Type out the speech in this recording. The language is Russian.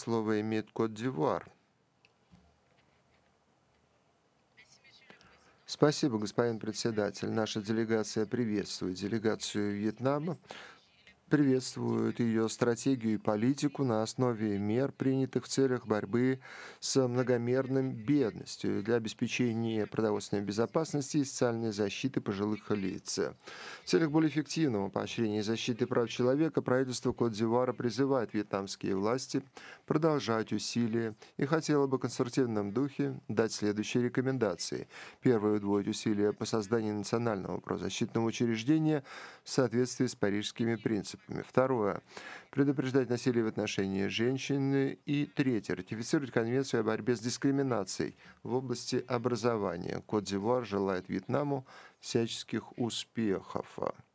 слово имеет Кот-д'Ивуар. Спасибо, господин председатель. Наша делегация приветствует делегацию Вьетнама, приветствует ее стратегию и политику на основе мер, принятых в целях борьбы с многомерной бедностью для обеспечения продовольственной безопасности и социальной защиты пожилых лиц. В целях более эффективного поощрения и защиты прав человека правительство Кот-д'Ивуара призывает вьетнамские власти продолжать усилия и хотело бы в конструктивном духе дать следующие рекомендации. Первое — удвоить усилия по созданию национального правозащитного учреждения в соответствии с парижскими принципами. Второе — предупреждать насилие в отношении женщин. И третье — ратифицировать Конвенцию о борьбе с дискриминацией в области образования. Кот-д'Ивуар желает Вьетнаму всяческих успехов.